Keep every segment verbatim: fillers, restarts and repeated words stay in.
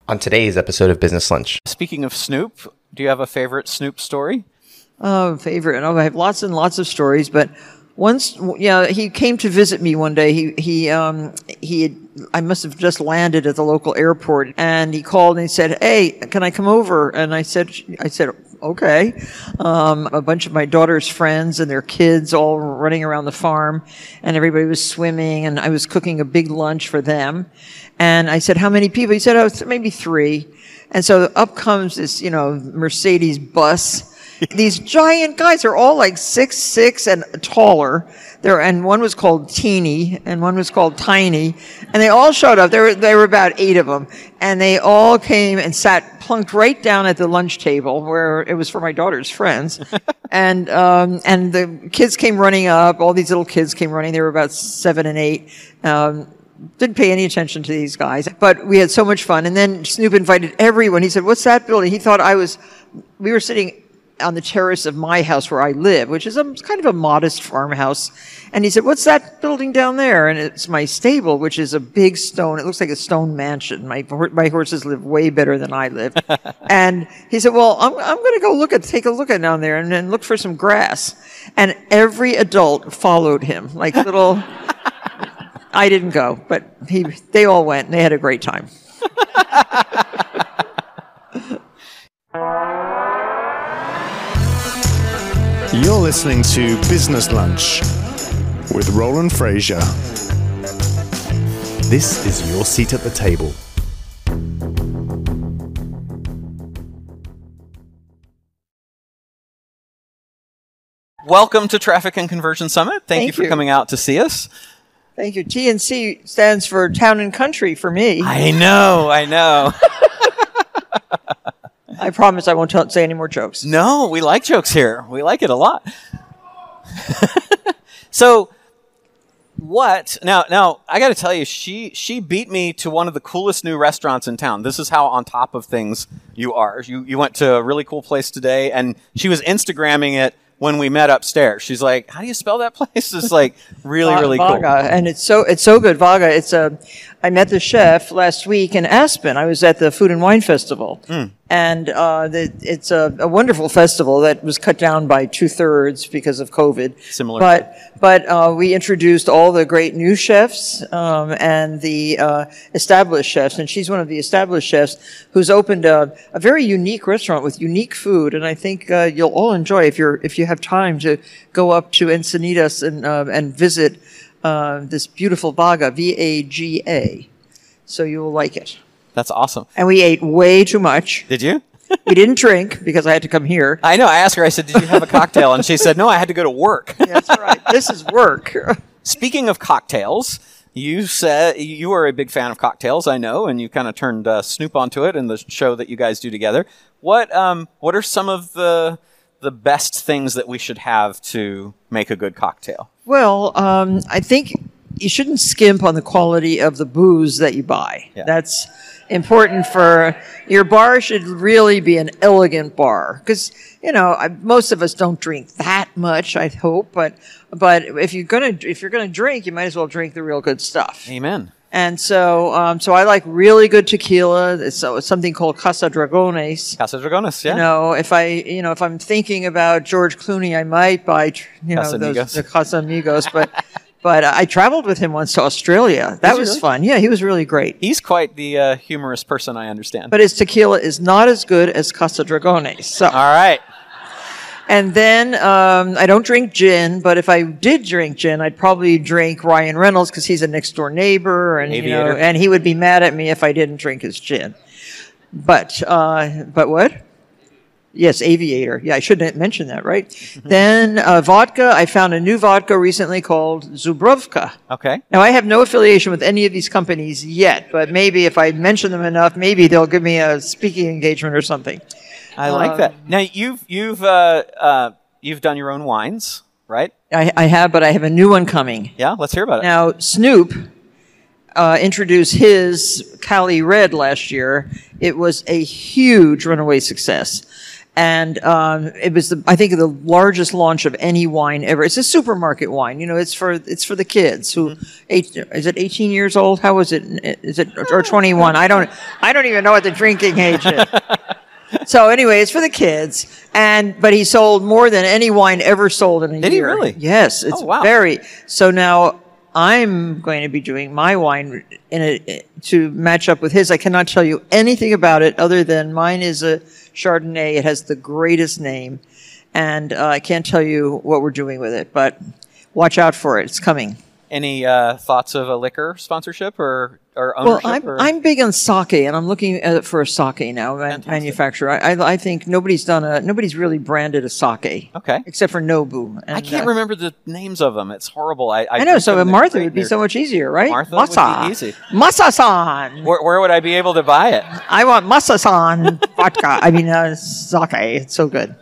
on today's episode of Business Lunch. Speaking of Snoop, do you have a favorite Snoop story? Oh, favorite. Oh, I have lots and lots of stories, but once, yeah, he came to visit me one day. He, he, um, he had, I must have just landed at the local airport, and he called and he said, "Hey, can I come over?" And I said, I said, okay. Um, a bunch of my daughter's friends and their kids all running around the farm, and everybody was swimming, and I was cooking a big lunch for them. And I said, "How many people?" He said, "Oh, maybe three." And so up comes this, you know, Mercedes bus. These giant guys are all like six six and taller. There, and one was called Teeny, and one was called Tiny, and they all showed up. There were there were about eight of them, and they all came and sat plunked right down at the lunch table where it was for my daughter's friends, and um, and the kids came running up. All these little kids came running. They were about seven and eight. Um, Didn't pay any attention to these guys, but we had so much fun. And then Snoop invited everyone. He said, "What's that building?" He thought I was. We were sitting on the terrace of my house where I live, which is a kind of a modest farmhouse. And he said, "What's that building down there?" And it's my stable, which is a big stone. It looks like a stone mansion. My my horses live way better than I live. And he said, "Well, I'm I'm going to go look at take a look at down there and then look for some grass." And every adult followed him, like little. I didn't go, but he they all went and they had a great time. You're listening to Business Lunch with Roland Frazier. This is your seat at the table. Welcome to Traffic and Conversion Summit. Thank, Thank you for you. coming out to see us. Thank you. T and C stands for Town and Country for me. I know, I know. I promise I won't tell, say any more jokes. No, we like jokes here. We like it a lot. So, what? Now, now I got to tell you, she she beat me to one of the coolest new restaurants in town. This is how on top of things you are. You you went to a really cool place today, and she was Instagramming it when we met upstairs. She's like, "How do you spell that place?" It's like really, really Vaga, cool. and it's so it's so good. Vaga. It's a. I met the chef last week in Aspen. I was at the Food and Wine Festival, mm. and uh, the, it's a, a wonderful festival that was cut down by two thirds because of COVID. Similar, but but uh, we introduced all the great new chefs um, and the uh, established chefs, and she's one of the established chefs who's opened a, a very unique restaurant with unique food, and I think uh, you'll all enjoy if you're if you have time to go up to Encinitas and uh, and visit. Uh, this beautiful Vaga, V A G A. So you will like it. That's awesome. And we ate way too much. Did you? We didn't drink because I had to come here. I know. I asked her, I said, "Did you have a cocktail?" And she said, "No, I had to go to work." Yeah, that's right. This is work. Speaking of cocktails, you said you are a big fan of cocktails, I know, and you kind of turned uh, Snoop onto it in the show that you guys do together. What um, what are some of the the best things that we should have to make a good cocktail? Well, um, I think you shouldn't skimp on the quality of the booze that you buy. Yeah. That's important for your bar should really be an elegant bar because you know I, most of us don't drink that much. I hope, but but if you're gonna if you're gonna drink, you might as well drink the real good stuff. Amen. And so, um, so I like really good tequila. It's, uh, it's something called Casa Dragones. Casa Dragones, yeah. You know, if I, you know, if I'm thinking about George Clooney, I might buy, you know, Casa those, Amigos. the Casa Amigos. But, but uh, I traveled with him once to Australia. That Did you was really? fun. Yeah, he was really great. He's quite the uh, humorous person, I understand. But his tequila is not as good as Casa Dragones. So, all right. and then um, I don't drink gin, but if I did drink gin, I'd probably drink Ryan Reynolds because he's a next door neighbor, and you Aviator. know, and he would be mad at me if I didn't drink his gin. But uh, but what? Yes, Aviator. Yeah, I shouldn't mention that, right? Then uh, vodka. I found a new vodka recently called Zubrovka. Okay. Now, I have no affiliation with any of these companies yet, but maybe if I mention them enough, maybe they'll give me a speaking engagement or something. I like Um, that. Now you've you've uh, uh, you've done your own wines, right? I, I have, but I have a new one coming. Yeah, let's hear about it. Now, Snoop uh, introduced his Cali Red last year. It was a huge runaway success. And um, it was, the, I think, the largest launch of any wine ever. It's a supermarket wine. You know, it's for it's for the kids who, eight, is it eighteen years old? How is it? Is it or twenty-one? I don't I don't even know what the drinking age is. So anyway, it's for the kids. And but he sold more than any wine ever sold in a Did year. he really? Yes, it's Oh, wow. very. So now I'm going to be doing my wine in a, to match up with his. I cannot tell you anything about it other than mine is a Chardonnay. It has the greatest name, and uh, I can't tell you what we're doing with it, but watch out for it. It's coming. Any uh, thoughts of a liquor sponsorship or, or Well, ownership? I'm, or? I'm big on sake, and I'm looking at, for a sake now, man, Fantastic. manufacturer. I, I, I think nobody's done a, nobody's really branded a sake. Okay. Except for Nobu. And, I can't uh, remember the names of them. It's horrible. I, I, I know, drink so them, they're Martha great. would be They're- so much easier, right? Martha would be Masa. easy. Masa-san. Where, where would I be able to buy it? I want Masa-san vodka. I mean, uh, sake. It's so good.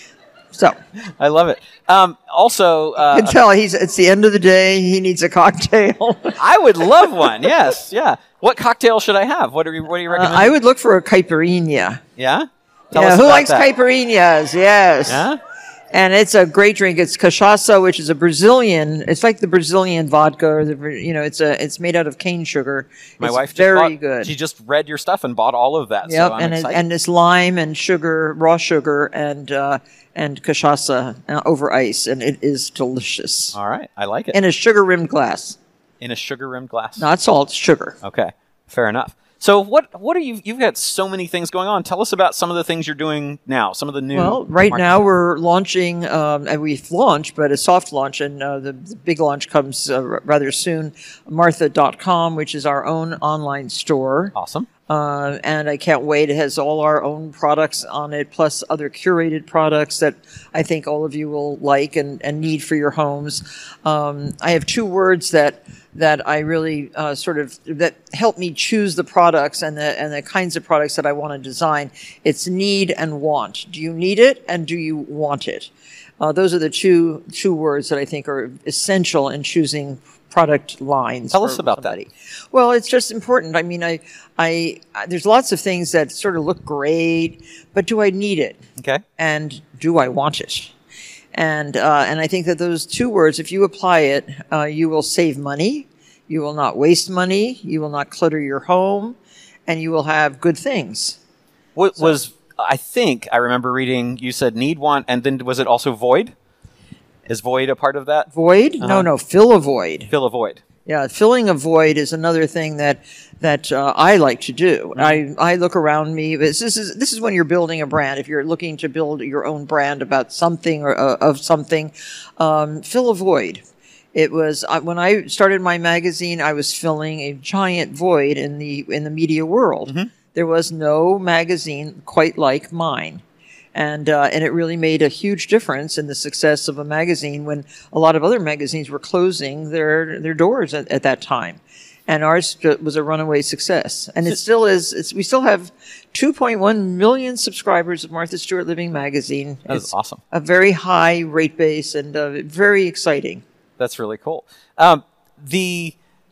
So, I love it. Um, also, uh, you can tell he's, it's the end of the day. He needs a cocktail. uh, I would love one. Yes, yeah. What cocktail should I have? What do you What do you recommend? I would look for a caipirinha. yeah. Tell Yeah, us who about likes that. caipirinhas? Yes. Yeah. And it's a great drink. It's cachaça, which is a Brazilian. It's like the Brazilian vodka, or the Bra- you know, it's a it's made out of cane sugar. My it's wife just very bought- good. She just read your stuff and bought all of that. Yep, so I'm and it, excited. and it's lime and sugar, raw sugar, and uh, and cachaça uh, over ice, and it is delicious. all right, I like it. In a sugar rimmed glass, In a sugar rimmed glass. not salt, sugar. Okay, fair enough. So what what are you? You've got so many things going on. Tell us about some of the things you're doing now. Some of the new. Well, right markets. now we're launching, um, and we've launched, but a soft launch, and uh, the, the big launch comes uh, r- rather soon. Martha dot com, which is our own online store. Awesome. Uh, and I can't wait. It has all our own products on it, plus other curated products that I think all of you will like and, and need for your homes. Um, I have two words that that I really uh, sort of that help me choose the products and the and the kinds of products that I want to design. It's need and want. Do you need it, and do you want it? Uh, those are the two two words that I think are essential in choosing product lines. Tell for us about that. somebody. Well, it's just important. I mean, I, I, I, there's lots of things that sort of look great, but do I need it? Okay. And do I want it? And uh, and I think that those two words, if you apply it, uh, you will save money, you will not waste money, you will not clutter your home, and you will have good things. What was I think I remember reading? You said need, want, and then was it also void? Is void a part of that? Void? No, Uh-huh. no, fill a void. Fill a void. Yeah, filling a void is another thing that that uh, I like to do. I, I look around me. This is this is when you're building a brand. If you're looking to build your own brand about something or uh, of something, um, fill a void. It was uh, when I started my magazine, I was filling a giant void in the in the media world. There was no magazine quite like mine. And uh, and it really made a huge difference in the success of a magazine when a lot of other magazines were closing their their doors at, at that time, and ours was a runaway success. And it still is. It's, we still have two point one million subscribers of Martha Stewart Living magazine. That is It's awesome. a very high rate base and uh, very exciting. That's really cool. Um, the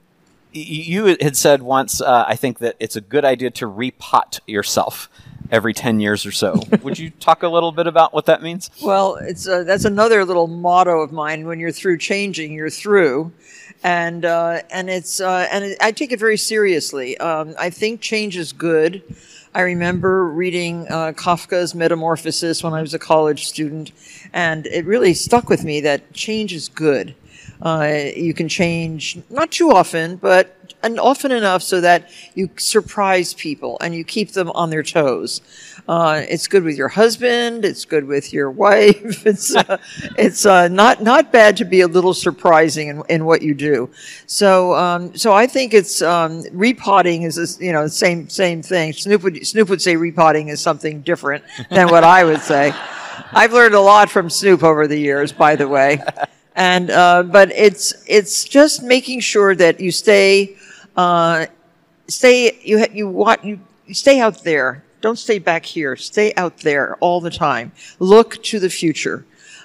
y- you had said once, uh, I think that it's a good idea to repot yourself every ten years or so. Would you talk a little bit about what that means? Well, it's uh, that's another little motto of mine. When you're through changing, you're through, and uh, and it's uh, and it, I take it very seriously. Um, I think change is good. I remember reading uh, Kafka's Metamorphosis when I was a college student, and it really stuck with me that change is good. Uh, you can change not too often, but and often enough so that you surprise people and you keep them on their toes. Uh, it's good with your husband. It's good with your wife. It's uh, it's uh, not not bad to be a little surprising in, in what you do. So um, so I think it's um, repotting is this, you know, same same thing. Snoop would Snoop would say repotting is something different than what I would say. I've learned a lot from Snoop over the years, by the way. And uh, but it's it's just making sure that you stay uh, stay you ha- you want you, you stay out there. Don't stay back here. Stay out there all the time. Look to the future.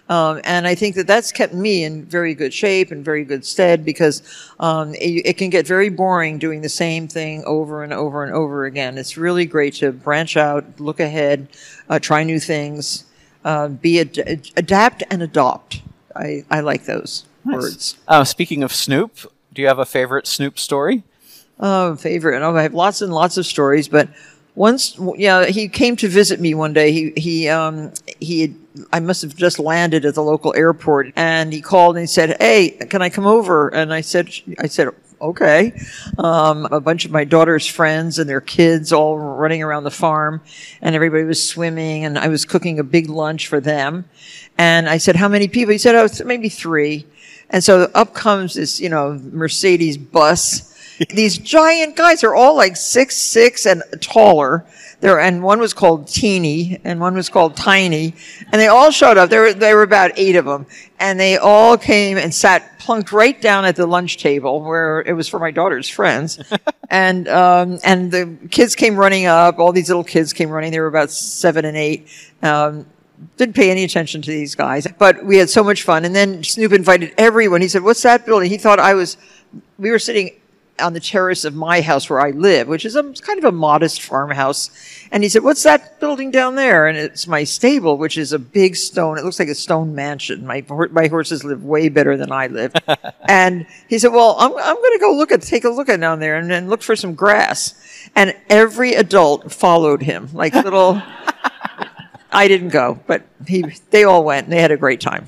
Um, and I think that that's kept me in very good shape and very good stead because um, it, it can get very boring doing the same thing over and over and over again. It's really great to branch out, look ahead, uh, try new things, uh, be ad- adapt and adopt. I, I like those Nice. words. Uh, speaking of Snoop, do you have a favorite Snoop story? Oh, favorite. Oh, I have lots and lots of stories, but once, yeah, he came to visit me one day. He, he, um, he had, I must have just landed at the local airport, and he called and he said, "Hey, can I come over?" And I said, I said, "Okay." Um, a bunch of my daughter's friends and their kids all running around the farm, and everybody was swimming, and I was cooking a big lunch for them. And I said, "How many people?" He said, "Oh, th- maybe three." And so up comes this, you know, Mercedes bus. These giant guys are all like six six and taller. There, and one was called Teeny, and one was called Tiny, and they all showed up. There were there were about eight of them, and they all came and sat plunked right down at the lunch table where it was for my daughter's friends, and um, and the kids came running up. All these little kids came running. They were about seven and eight. Um, Didn't pay any attention to these guys, but we had so much fun. And then Snoop invited everyone. He said, "What's that building?" He thought I was. We were sitting on the terrace of my house where I live, which is a kind of a modest farmhouse. And he said, "What's that building down there?" And it's my stable, which is a big stone. It looks like a stone mansion. My my horses live way better than I live. And he said, "Well, I'm I'm going to go look at take a look at down there and, and look for some grass." And every adult followed him, like little. I didn't go, but he they all went and they had a great time.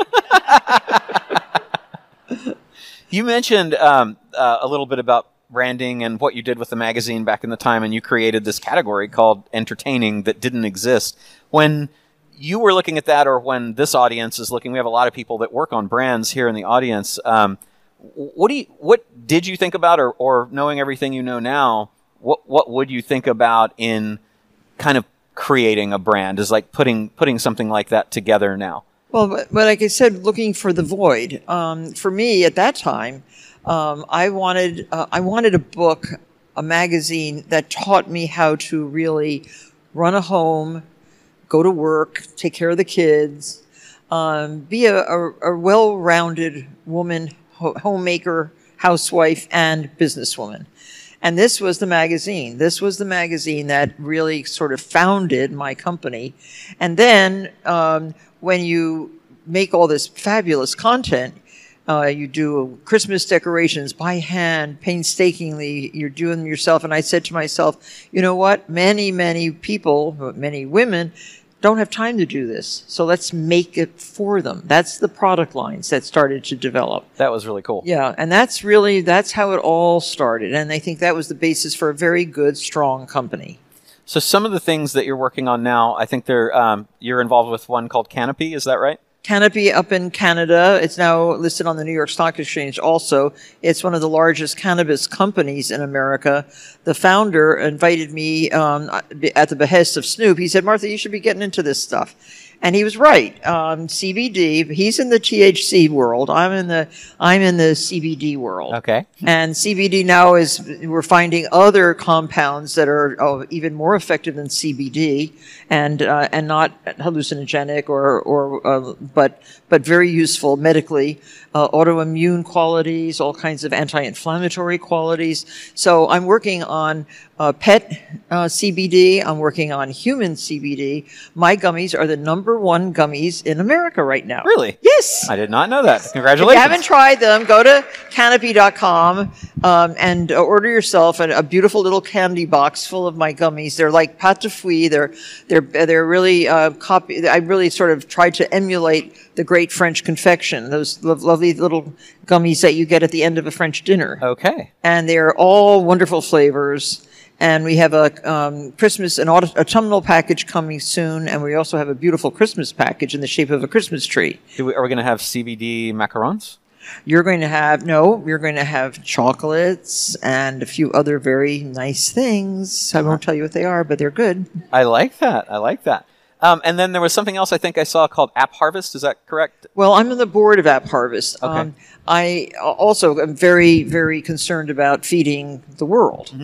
You mentioned um, uh, a little bit about branding and what you did with the magazine back in the time, and you created this category called entertaining that didn't exist. When you were looking at that, or when this audience is looking, we have a lot of people that work on brands here in the audience. Um, what do you, what did you think about, or, or knowing everything you know now, what what would you think about in kind of creating a brand, is like putting putting something like that together now? Well, but, but like I said, looking for the void. Um, for me at that time, um, I wanted uh, I wanted a book, a magazine that taught me how to really run a home, go to work, take care of the kids, um, be a, a, a well-rounded woman, ho- homemaker, housewife, and businesswoman. And this was the magazine. This was the magazine that really sort of founded my company. And then um, when you make all this fabulous content, uh, you do Christmas decorations by hand, painstakingly, you're doing them yourself. And I said to myself, you know what? Many, many people, many women, don't have time to do this. So let's make it for them. That's the product lines that started to develop. That was really cool. Yeah, and that's really, that's how it all started. And I think that was the basis for a very good, strong company. So some of the things that you're working on now, I think they're um, you're involved with one called Canopy. Is that right? Canopy up in Canada. It's now listed on the New York Stock Exchange also. It's one of the largest cannabis companies in America. The founder invited me um, at the behest of Snoop. He said, "Martha, you should be getting into this stuff." And he was right. Um, C B D, he's in the T H C world. I'm in the I'm in the C B D world. Okay. And C B D now is, we're finding other compounds that are oh, even more effective than C B D, and uh, and not hallucinogenic or or uh, but but very useful medically. Uh, autoimmune qualities, all kinds of anti-inflammatory qualities. So I'm working on uh, pet uh, C B D. I'm working on human C B D. My gummies are the number one gummies in America right now. Really? Yes. I did not know that. If Congratulations. you haven't tried them, go to canopy dot com um, and uh, order yourself a, a beautiful little candy box full of my gummies. They're like pâte de fruits. They're they're they're really uh, copy. I really sort of tried to emulate the great French confection, those lo- lovely little gummies that you get at the end of a French dinner. Okay. And they're all wonderful flavors. And we have a um, Christmas, an aut- autumnal package coming soon, and we also have a beautiful Christmas package in the shape of a Christmas tree. Do we, are we going to have C B D macarons? You're going to have, no, you're going to have chocolates and a few other very nice things. I won't tell you what they are, but they're good. I like that. I like that. Um, and then there was something else I think I saw called App Harvest. Is that correct? Well, I'm on the board of App Harvest. Okay. Um, I also am very, very concerned about feeding the world. Mm-hmm.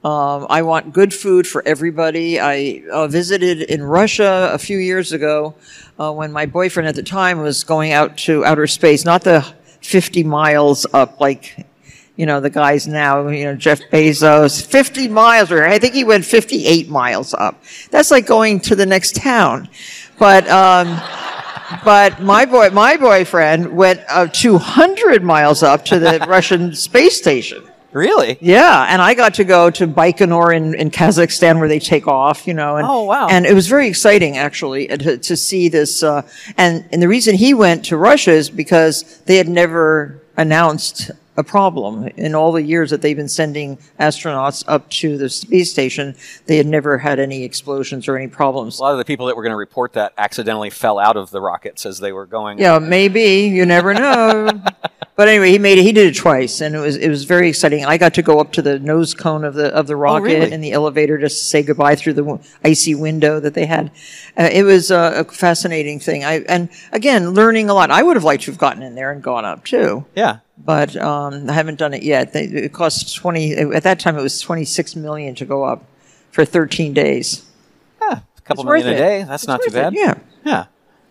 Um, I want good food for everybody. I uh, visited in Russia a few years ago uh, when my boyfriend at the time was going out to outer space, not the fifty miles up like, you know, the guys now, you know, Jeff Bezos, fifty miles, or I think he went fifty-eight miles up. That's like going to the next town. But, um, but my boy, my boyfriend went uh, two hundred miles up to the Russian space station. Really? Yeah, and I got to go to Baikonur in, in Kazakhstan where they take off, you know. And, Oh, wow. And it was very exciting, actually, uh, to, to see this. Uh, and, and the reason he went to Russia is because they had never announced a problem. In all the years that they've been sending astronauts up to the space station, they had never had any explosions or any problems. A lot of the people that were going to report that accidentally fell out of the rockets as they were going. Yeah, maybe. You never know. But anyway, he made it. He did it twice, and it was it was very exciting. I got to go up to the nose cone of the of the rocket really? in the elevator just to say goodbye through the w- icy window that they had. Uh, it was uh, a fascinating thing. I and again, learning a lot. I would have liked to have gotten in there and gone up too, Yeah. but um, I haven't done it yet. They, it cost twenty. At that time, it was twenty six million to go up for thirteen days. Yeah. A couple It's worth million a it. day. That's It's not too worth it, bad. Yeah. Yeah.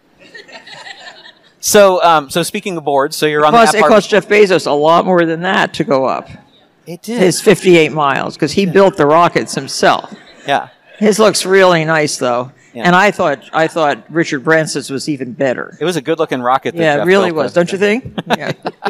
So, um, so speaking of boards, so you're on Plus, the it app cost Jeff Bezos a lot more than that to go up. It did. His fifty-eight miles because he built the rockets himself. Yeah. His looks really nice though, Yeah. and I thought I thought Richard Branson's was even better. It was a good-looking rocket. That Yeah, Jeff it really built was, there. don't you think? Yeah.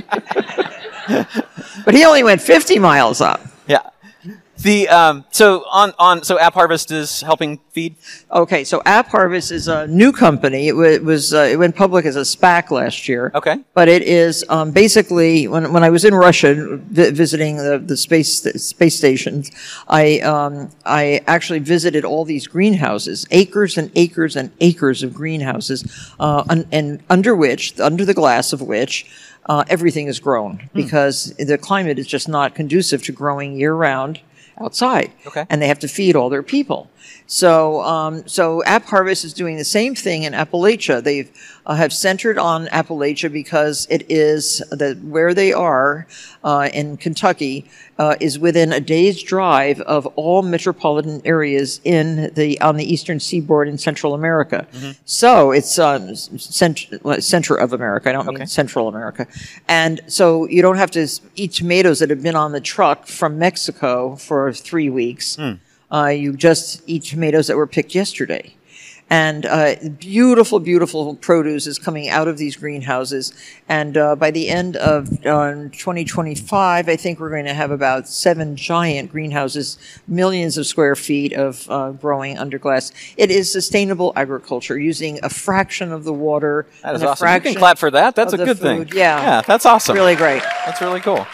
But he only went fifty miles up. Yeah. The um, so on on so App Harvest is helping feed. Okay, so App Harvest is a new company. It, wa- it was uh, it went public as a SPAC last year. Okay. But it is um, basically when when I was in Russia vi- visiting the the space space stations, I um, I actually visited all these greenhouses, acres and acres and acres of greenhouses, uh, un- and under which under the glass of which. Uh, everything is grown because the climate is just not conducive to growing year round outside. Okay. And they have to feed all their people. So, um, so App Harvest is doing the same thing in Appalachia. They uh, have centered on Appalachia because it is the where they are uh, in Kentucky uh, is within a day's drive of all metropolitan areas in the on the eastern seaboard in Central America. So it's um, cent- well, center of America. I don't Okay. mean Central America, and so you don't have to s- eat tomatoes that have been on the truck from Mexico for three weeks. Uh, you just eat tomatoes that were picked yesterday. And uh, beautiful, beautiful produce is coming out of these greenhouses. And uh, by the end of uh, twenty twenty-five, I think we're going to have about seven giant greenhouses, millions of square feet of uh, growing under glass. It is sustainable agriculture using a fraction of the water. That is and a awesome. You can fraction clap for that. That's a of the good thing. food. Yeah. Yeah, that's awesome. Really great. That's really cool.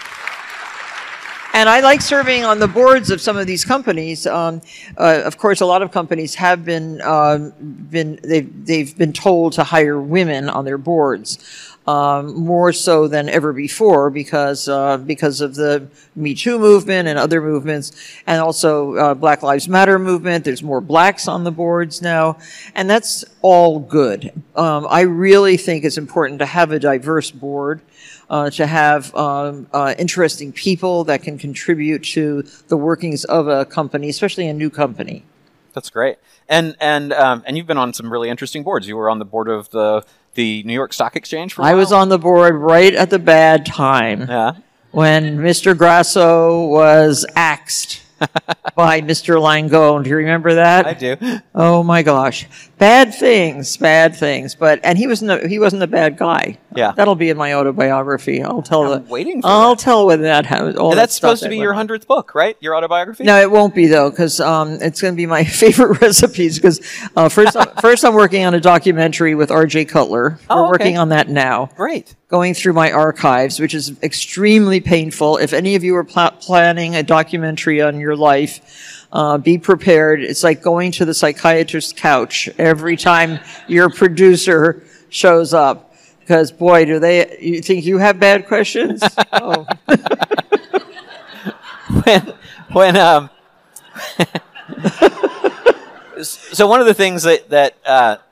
And I like serving on the boards of some of these companies. Um, uh, of course, a lot of companies have been um, been they've they've been told to hire women on their boards, um, more so than ever before because uh, because of the Me Too movement and other movements, and also uh, Black Lives Matter movement. There's more blacks on the boards now, and that's all good. Um, I really think it's important to have a diverse board. Uh, to have um, uh, interesting people that can contribute to the workings of a company, especially a new company. That's great. And and um, and you've been on some really interesting boards. You were on the board of the the New York Stock Exchange for a I while? was on the board right at the bad time Yeah. when Mister Grasso was axed by Mister Langone. Do you remember that? I do. Oh my gosh, bad things, bad things. But and he wasn't a, he wasn't a bad guy. Yeah. That'll be in my autobiography. I'll tell I'm the. waiting for I'll that. tell when that happens. all And that that's stuff supposed to that be went your on. hundredth book, right? Your autobiography? No, it won't be though, because um, it's going to be my favorite recipes. Because uh, first, first I'm working on a documentary with R J Cutler. Oh, We're okay. working on that now. Great. Going through my archives, which is extremely painful. If any of you are pl- planning a documentary on your life, uh, be prepared. It's like going to the psychiatrist's couch every time your producer shows up. Because boy, do they! You think you have bad questions? Oh. when when um so one of the things that that uh,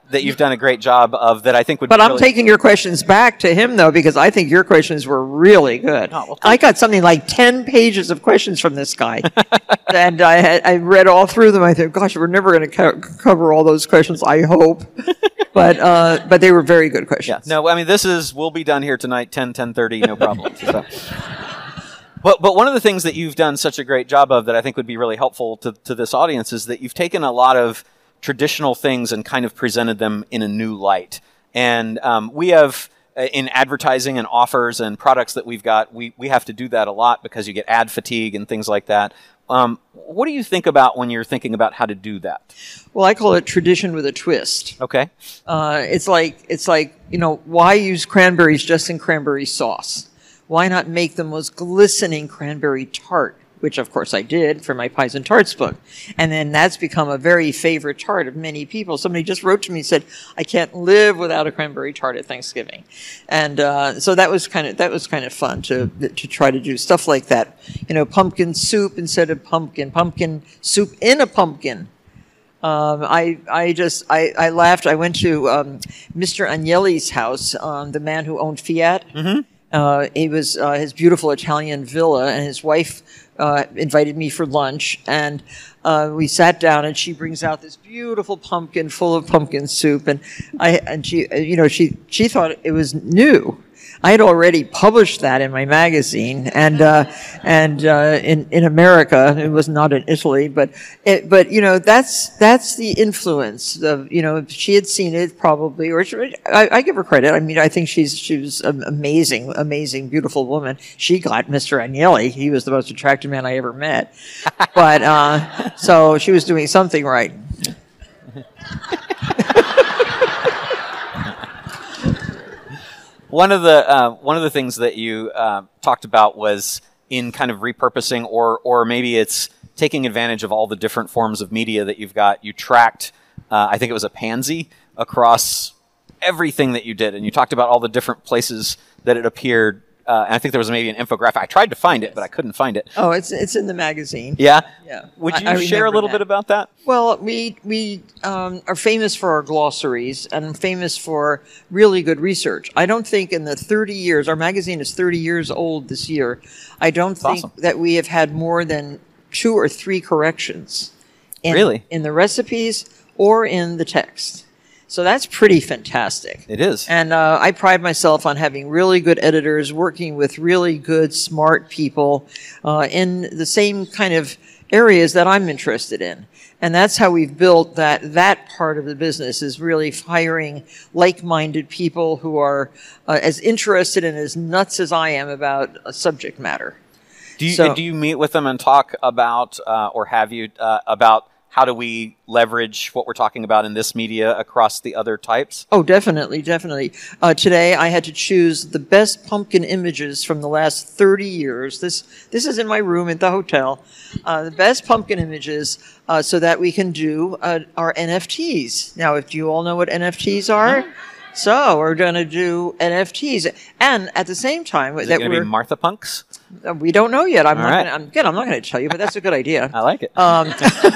that you've done a great job of that I think would But be I'm really taking your questions back to him, though, because I think your questions were really good. Oh, well, I got something like ten pages of questions from this guy. And I had, I read all through them. I thought, gosh, we're never going to co- cover all those questions, I hope. but uh, but they were very good questions. Yeah. No, I mean, this is, we'll be done here tonight, ten, ten thirty, no problem. So. But, but one of the things that you've done such a great job of that I think would be really helpful to, to this audience is that you've taken a lot of traditional things and kind of presented them in a new light. And um, we have, uh, in advertising and offers and products that we've got, we, we have to do that a lot because you get ad fatigue and things like that. Um, what do you think about when you're thinking about how to do that? Well, I call it tradition with a twist. Okay. Uh, it's like it's like you know, why use cranberries just in cranberry sauce? Why not make the most glistening cranberry tart? Which, of course, I did for my Pies and Tarts book. And then that's become a very favorite tart of many people. Somebody just wrote to me and said, I can't live without a cranberry tart at Thanksgiving. And uh, so that was kind of that was kind of fun to to try to do stuff like that. You know, pumpkin soup instead of pumpkin, pumpkin soup in a pumpkin. Um, I I just I, I laughed. I went to um, Mister Agnelli's house, um, the man who owned Fiat. Mm-hmm. Uh, he was uh, his beautiful Italian villa, and his wife uh, invited me for lunch. And uh, we sat down, and she brings out this beautiful pumpkin full of pumpkin soup, and I and she you know she she thought it was new. I had already published that in my magazine, and uh, and uh, in in America, it was not in Italy, but it, but you know that's that's the influence of you know if she had seen it probably, or she, I, I give her credit. I mean, I think she's she was an amazing, amazing, beautiful woman. She got Mister Agnelli. He was the most attractive man I ever met, but uh, so she was doing something right. One of the uh, one of the things that you uh, talked about was in kind of repurposing, or or maybe it's taking advantage of all the different forms of media that you've got. You tracked, uh, I think it was a pansy, across everything that you did, and you talked about all the different places that it appeared. Uh, and I think there was maybe an infographic. I tried to find it, but I couldn't find it. Oh, it's it's in the magazine. Yeah? Yeah. Would you I- I share a remember little that. bit about that? Well, we we um, are famous for our glossaries and famous for really good research. I don't think in the thirty years, our magazine is thirty years old this year, I don't think awesome. that we have had more than two or three corrections in, Really? in the recipes or in the text. So that's pretty fantastic. It is. And uh, I pride myself on having really good editors, working with really good, smart people uh, in the same kind of areas that I'm interested in. And that's how we've built that that part of the business, is really hiring like-minded people who are uh, as interested and as nuts as I am about a subject matter. Do you, So- do you meet with them and talk about, uh, or have you, uh, about how do we leverage what we're talking about in this media across the other types? Oh, definitely, definitely. Uh, today, I had to choose the best pumpkin images from the last thirty years. This this is in my room at the hotel. Uh, the best pumpkin images, uh, so that we can do uh, our N F Ts. Now, if you all know what N F Ts are, so we're going to do N F Ts, and at the same time Is it that going to we're be Martha Punks? uh, we don't know yet. I'm All not. right. Gonna, I'm, again, I'm not going to tell you, but that's a good idea. I like it. Um,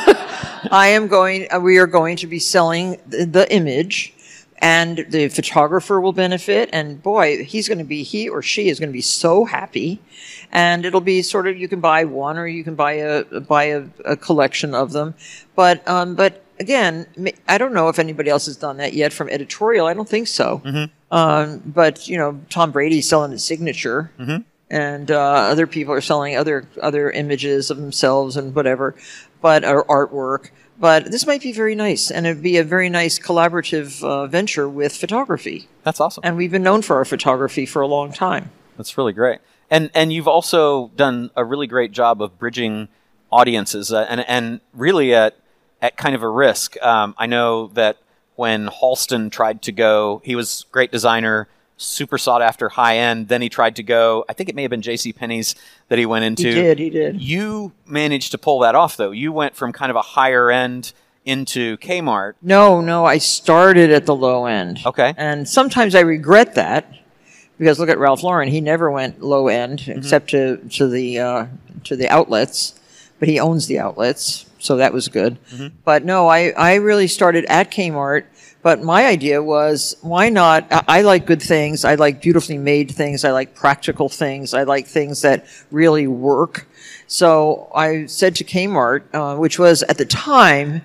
I am going, uh, we are going to be selling the, the image, and the photographer will benefit, and boy, he's going to be, he or she is going to be so happy. And it'll be sort of, you can buy one or you can buy a, buy a, a collection of them. But, um, but again, ma- I don't know if anybody else has done that yet from editorial. I don't think so. Um, but, you know, Tom Brady's selling his signature. And uh, other people are selling other other images of themselves and whatever, but or artwork. But this might be very nice, and it'd be a very nice collaborative uh, venture with photography. That's awesome. And we've been known for our photography for a long time. That's really great. And and you've also done a really great job of bridging audiences, uh, and and really at at kind of a risk. Um, I know that when Halston tried to go, he was a great designer, super sought after, high end. Then he tried to go, I think it may have been JCPenney's that he went into. He did, he did. You managed to pull that off, though. You went from kind of a higher end into Kmart. No, no, I started at the low end. Okay. And sometimes I regret that, because look at Ralph Lauren. He never went low end except to to the uh, to the outlets, but he owns the outlets. so that was good. But no, I, I really started at Kmart. But my idea was, why not? I, I like good things. I like beautifully made things. I like practical things. I like things that really work. So I said to Kmart, uh, which was at the time,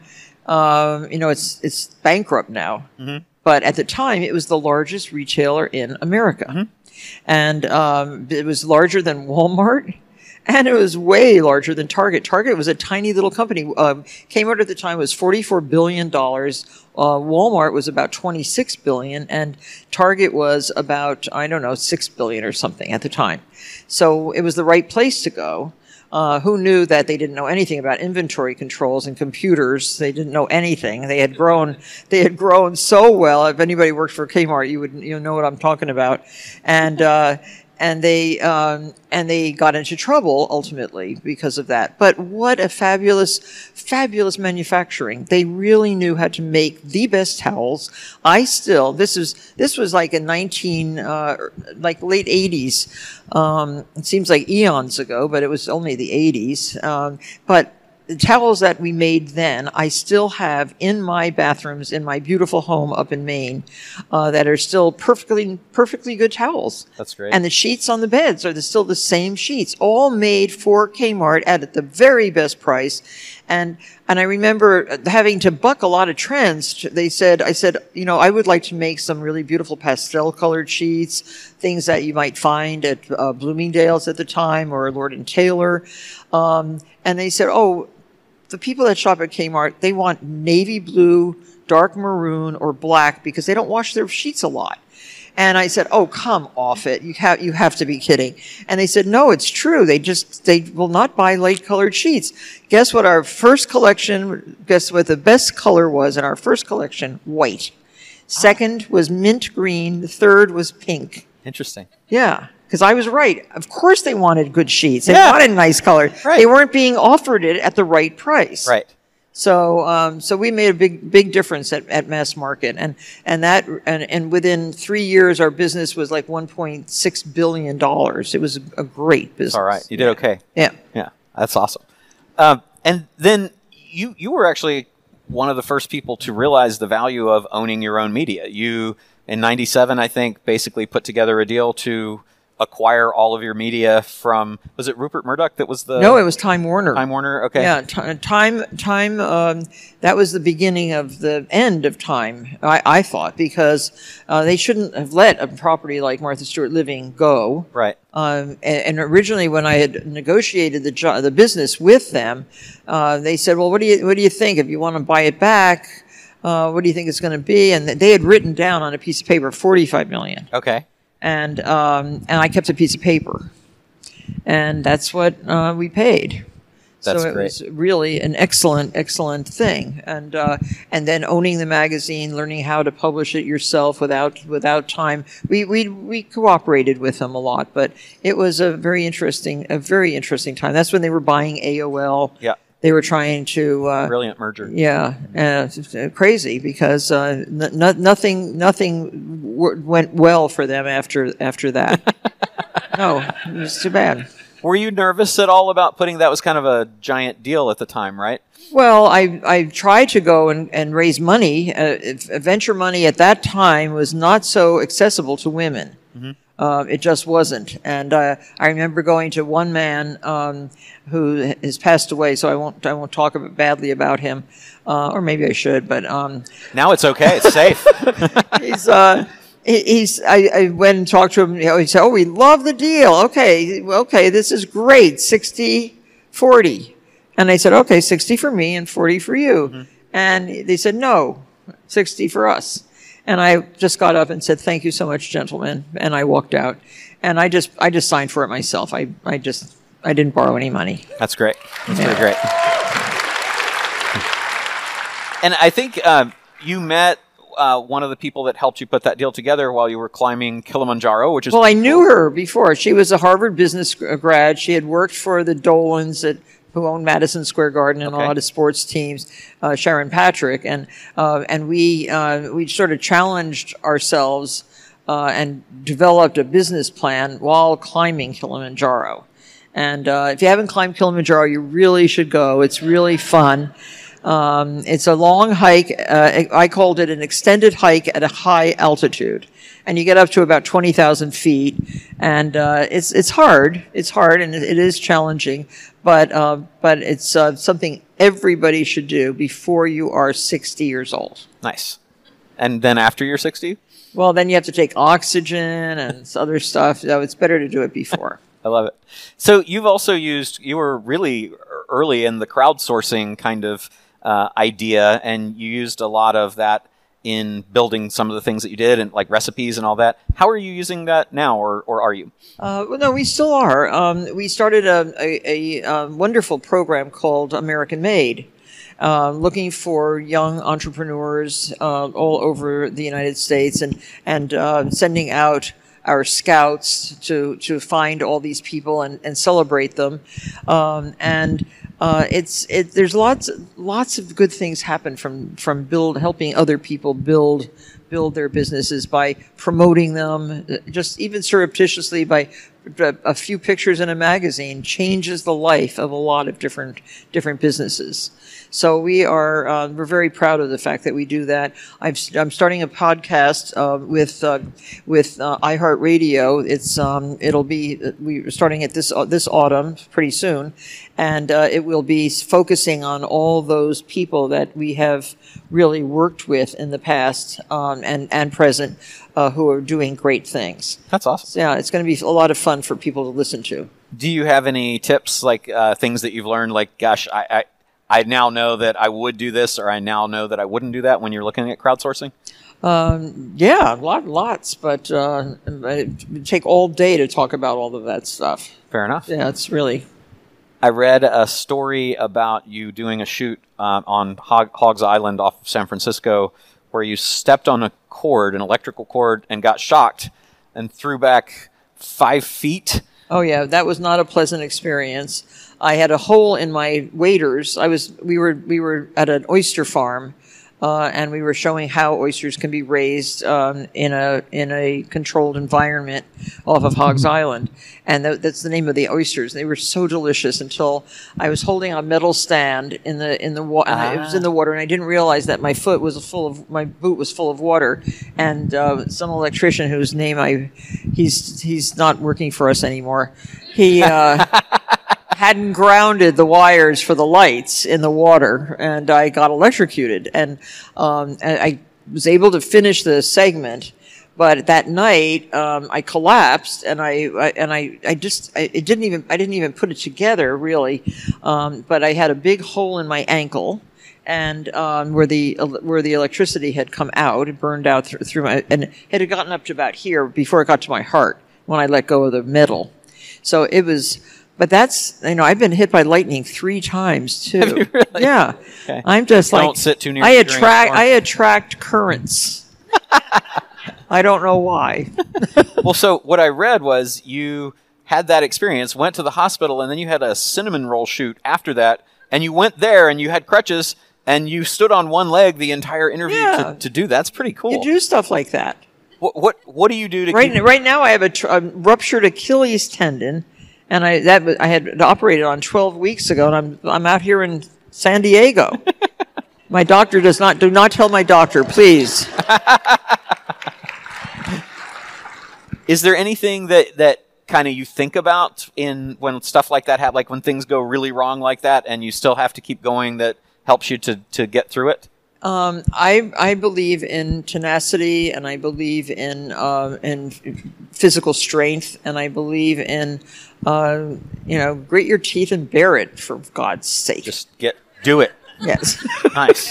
um, you know, it's it's bankrupt now. Mm-hmm. But at the time, it was the largest retailer in America. Mm-hmm. And um, it was larger than Walmart. And it was way larger than Target. Target was a tiny little company. Um, Kmart at the time was forty-four billion dollars. Uh, Walmart was about twenty-six billion dollars. And Target was about, I don't know, six billion dollars or something at the time. So it was the right place to go. Uh, who knew that they didn't know anything about inventory controls and computers? They didn't know anything. They had grown, they had grown so well. If anybody worked for Kmart, you would you know what I'm talking about. And uh, and they um, and they got into trouble ultimately because of that. But what a fabulous, fabulous manufacturing! They really knew how to make the best towels. I still this is this was like in nineteen uh, like late eighties. Um, it seems like eons ago, but it was only the eighties. Um, but the towels that we made then, I still have in my bathrooms in my beautiful home up in Maine, uh, that are still perfectly, perfectly good towels. That's great. And the sheets on the beds are the, still the same sheets, all made for Kmart at the very best price. And and I remember having to buck a lot of trends. They said, I said, you know, I would like to make some really beautiful pastel colored sheets, things that you might find at uh, Bloomingdale's at the time or Lord and Taylor. Um, and they said, oh, the people that shop at Kmart, they want navy blue, dark maroon, or black because they don't wash their sheets a lot. And I said, oh, come off it. You have, you have to be kidding. And they said, no, it's true. They just, they will not buy light colored sheets. Guess what our first collection, guess what the best color was in our first collection? White. Second was mint green. The third was pink. Interesting. Yeah. Because I was right. Of course they wanted good sheets. They Yeah. wanted nice color. Right. They weren't being offered it at the right price. Right. So, um, so we made a big, big difference at, at mass market, and and that, and, and within three years, our business was like one point six billion dollars. It was a great business. All right, you did okay. Yeah, Yeah, that's awesome. Um, and then you you were actually one of the first people to realize the value of owning your own media. You in ninety-seven, I think, basically put together a deal to acquire all of your media from, was it Rupert Murdoch that was the... No, it was Time Warner. Time Warner, okay. Yeah, t- Time, Time, um, that was the beginning of the end of Time, I, I thought, because uh, they shouldn't have let a property like Martha Stewart Living go. Right. Um, and, and originally, when I had negotiated the jo- the business with them, uh, they said, well, what do you what do you think? If you want to buy it back, uh, what do you think it's going to be? And they had written down on a piece of paper forty-five million dollars. Okay. And um, and I kept a piece of paper, and that's what uh, we paid. That's so it great. was really an excellent, excellent thing. And uh, and then owning the magazine, learning how to publish it yourself without without time. We we we cooperated with them a lot, but it was a very interesting, a very interesting time. That's when they were buying A O L. Yeah. They were trying to uh, Brilliant merger. Yeah, uh, it's crazy because uh, n- no- nothing nothing w- went well for them after after that. No, it was too bad. Were you nervous at all about putting, that was kind of a giant deal at the time, right? Well, I I tried to go and, and raise money. Uh, if- venture money at that time was not so accessible to women. Mm-hmm. Uh, it just wasn't. And uh, I remember going to one man um, who has passed away, so I won't I won't talk about, badly about him, uh, or maybe I should. But um, Now it's okay. It's safe. he's uh, he- he's I, I went and talked to him. You know, he said, "Oh, we love the deal. Okay, okay, this is great. sixty forty." And I said, "Okay, sixty for me and forty for you." Mm-hmm. And they said, "No, sixty for us." And I just got up and said, "Thank you so much, gentlemen," and I walked out. And I just I just signed for it myself. I, I just I didn't borrow any money. That's great. That's Yeah. pretty great. And I think uh, you met uh, one of the people that helped you put that deal together while you were climbing Kilimanjaro, which is Well, I knew her before. She was a Harvard business grad. She had worked for the Dolans at who owned Madison Square Garden and Okay. a lot of sports teams, uh, Sharon Patrick, and uh, and we uh, we sort of challenged ourselves uh, and developed a business plan while climbing Kilimanjaro, And uh, if you haven't climbed Kilimanjaro, you really should go. It's really fun. Um, it's a long hike. Uh, I called it an extended hike at a high altitude. And you get up to about twenty thousand feet. And uh, it's it's hard. It's hard, and it is challenging. But, uh, but it's uh, something everybody should do before you are sixty years old. Nice. And then after you're sixty? Well, then you have to take oxygen and other stuff. So it's better to do it before. I love it. So you've also used, you were really early in the crowdsourcing kind of uh, idea, and you used a lot of that in building some of the things that you did, and like recipes and all that. How are you using that now, or, or are you? Uh, well, no, we still are. Um, we started a, a, a, a wonderful program called American Made. Uh, looking for young entrepreneurs uh, all over the United States, and and uh, sending out our scouts to to find all these people and, and celebrate them. Um, and uh, it's it. There's lots lots of good things happen from from build helping other people build build their businesses by promoting them, just even surreptitiously by a few pictures in a magazine changes the life of a lot of different different businesses. So we are uh, we're very proud of the fact that we do that. I've, I'm starting a podcast uh, with uh, with uh, iHeartRadio. It's um, it'll be we're starting it this uh, this autumn pretty soon, and uh, it will be focusing on all those people that we have really worked with in the past um, and and present uh, who are doing great things. That's awesome. So, yeah, it's going to be a lot of fun for people to listen to. Do you have any tips, like uh, things that you've learned? Like, gosh, I, I I now know that I would do this, or I now know that I wouldn't do that when you're looking at crowdsourcing? Um, yeah, lot, lots, but uh, it would take all day to talk about all of that stuff. Fair enough. Yeah, it's really... I read a story about you doing a shoot um, on Hog, Hogs Island off of San Francisco where you stepped on a cord, an electrical cord, and got shocked and threw back five feet. Oh, yeah, that was not a pleasant experience. I had a hole in my waders. I was we were we were at an oyster farm, uh, and we were showing how oysters can be raised um, in a in a controlled environment off of Hogs Island, and th- that's the name of the oysters. They were so delicious until I was holding a metal stand in the in the water. Ah. It was in the water, and I didn't realize that my foot was full of my boot was full of water. And uh, some electrician whose name I he's he's not working for us anymore. He. Uh, hadn't grounded the wires for the lights in the water, and I got electrocuted. And, um, and I was able to finish the segment, but that night um, I collapsed, and I, I and I, I just I, it didn't even I didn't even put it together really. Um, but I had a big hole in my ankle, and um, where the where the electricity had come out, it burned out th- through my, and it had gotten up to about here before it got to my heart when I let go of the metal. So it was. But that's, you know, I've been hit by lightning three times too. Have you really? Yeah. Okay. I'm just Don't like, sit too near I during a attract, storm. I attract currents. I don't know why. Well, so what I read was you had that experience, went to the hospital, and then you had a cinnamon roll shoot after that, and you went there and you had crutches and you stood on one leg the entire interview Yeah. to, to do. That's pretty cool. You do stuff like that. What what what do you do to Right, keep... right now I have a, tr- a ruptured Achilles tendon, and I that was- I had operated on twelve weeks ago, and I'm I'm out here in San Diego. My doctor does not do not tell my doctor, please. Is there anything that, that kind of you think about in when stuff like that happens, like when things go really wrong like that, and you still have to keep going, that helps you to, to get through it? Um, I I believe in tenacity, and I believe in uh, in physical strength, and I believe in uh, you know, grit your teeth and bear it, for God's sake. Just get do it. Yes. Nice.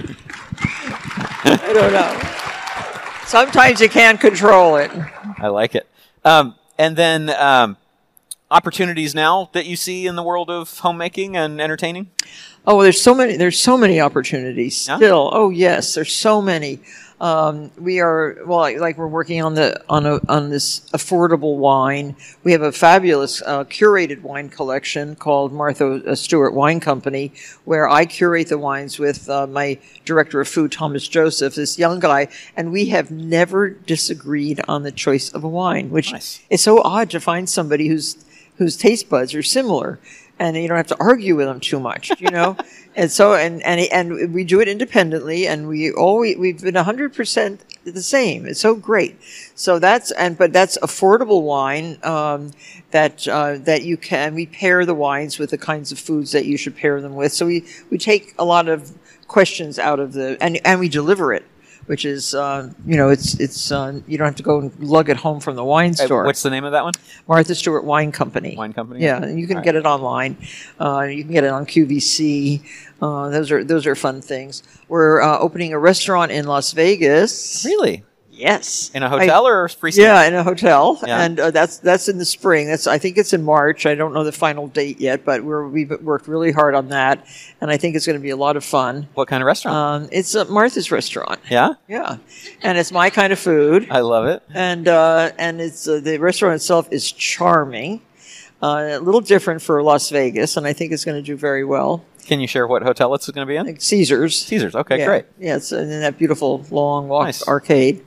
I don't know. Sometimes you can't control it. I like it. Um, and then um, opportunities now that you see in the world of homemaking and entertaining? Oh, there's so many. There's so many opportunities Yeah? still. Oh, yes, there's so many. Um, we are well, like, like we're working on the on a, on this affordable wine. We have a fabulous uh, curated wine collection called Martha Stewart Wine Company, where I curate the wines with uh, my director of food, Thomas Joseph, this young guy, and we have never disagreed on the choice of a wine, which Nice. is so odd to find somebody who's whose taste buds are similar, and you don't have to argue with them too much, you know. And so, and and and we do it independently, and we always we've been a hundred percent the same. It's so great. So that's and but that's affordable wine um, that uh, that you can. We pair the wines with the kinds of foods that you should pair them with. So we we take a lot of questions out of the and and we deliver it, which is uh, you know it's it's uh, you don't have to go and lug it home from the wine store. Uh, what's the name of that one? Martha Stewart Wine Company. Wine Company. Yeah, and you can All get right. it online. Uh, you can get it on Q V C. Uh, those are those are fun things. We're uh, opening a restaurant in Las Vegas. Really? Yes. In a hotel I, or free? Yeah, in a hotel, Yeah. and uh, that's that's in the spring. That's I think it's in March. I don't know the final date yet, but we're we've worked really hard on that, and I think it's going to be a lot of fun. What kind of restaurant? Um, it's uh, Martha's restaurant. yeah, Yeah, and it's my kind of food. I love it. and uh, and it's uh, the restaurant itself is charming, uh, a little different for Las Vegas, and I think it's going to do very well. Can you share what hotel it's going to be in? Like Caesars. Caesars. Okay, yeah. great. Yeah, it's in that beautiful long walk Nice. arcade,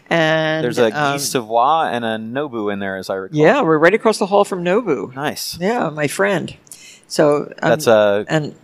and There's a um, Guy Savoy and a Nobu in there, as I recall. yeah, we're right across the hall from Nobu. Nice. Yeah, my friend. So um, That's uh, and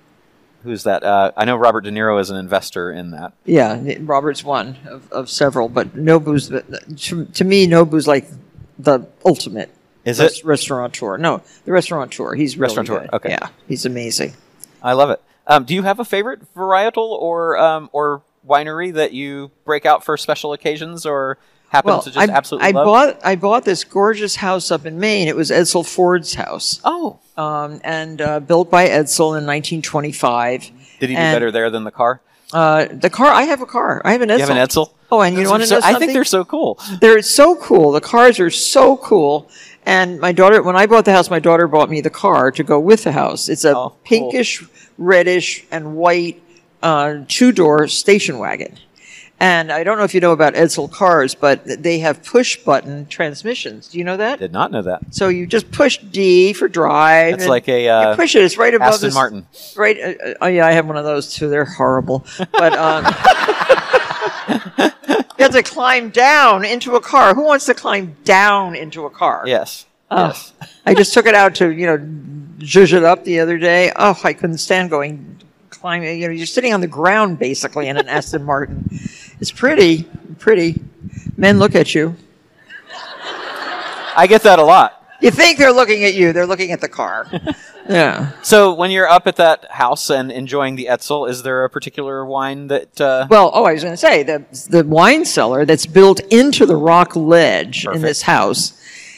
who's that? Uh, I know Robert De Niro is an investor in that. yeah, Robert's one of, of several, but Nobu's the- to, to me Nobu's like the ultimate. Is res- it? restaurateur? No, the restaurateur. He's really Restaurateur, good. okay. Yeah, he's amazing. I love it. Um, do you have a favorite varietal or um, or winery that you break out for special occasions or happen Well, to just I, absolutely I love? bought I bought this gorgeous house up in Maine. It was Edsel Ford's house, Oh, um, and uh, built by Edsel in nineteen twenty-five. did he do And, better there than the car? Uh, the car. I have a car. I have an Edsel. You have an Edsel? Oh, and you want to So- know something? I think they're so cool. They're so cool. The cars are so cool. And my daughter, when I bought the house, my daughter bought me the car to go with the house. It's a Oh, cool. pinkish, reddish, and white uh, two-door station wagon. And I don't know if you know about Edsel cars, but they have push-button transmissions. Do you know that? Did not know that. So you just push D for drive. It's and like a uh, you push it. It's right above Aston this- Martin. Right. Uh, uh, oh yeah, I have one of those too. They're horrible. But um, you have to climb down into a car. Who wants to climb down into a car? Yes. Oh, Yes. I just took it out to you know zhuzh it up the other day. Oh, I couldn't stand going climbing. You know, you're sitting on the ground basically in an Aston Martin. It's pretty, pretty. Men look at you. I get that a lot. You think they're looking at you? They're looking at the car. Yeah. So when you're up at that house and enjoying the Edsel, is there a particular wine that? Uh, Well, oh, I was going to say the the wine cellar that's built into the rock ledge Perfect. in this house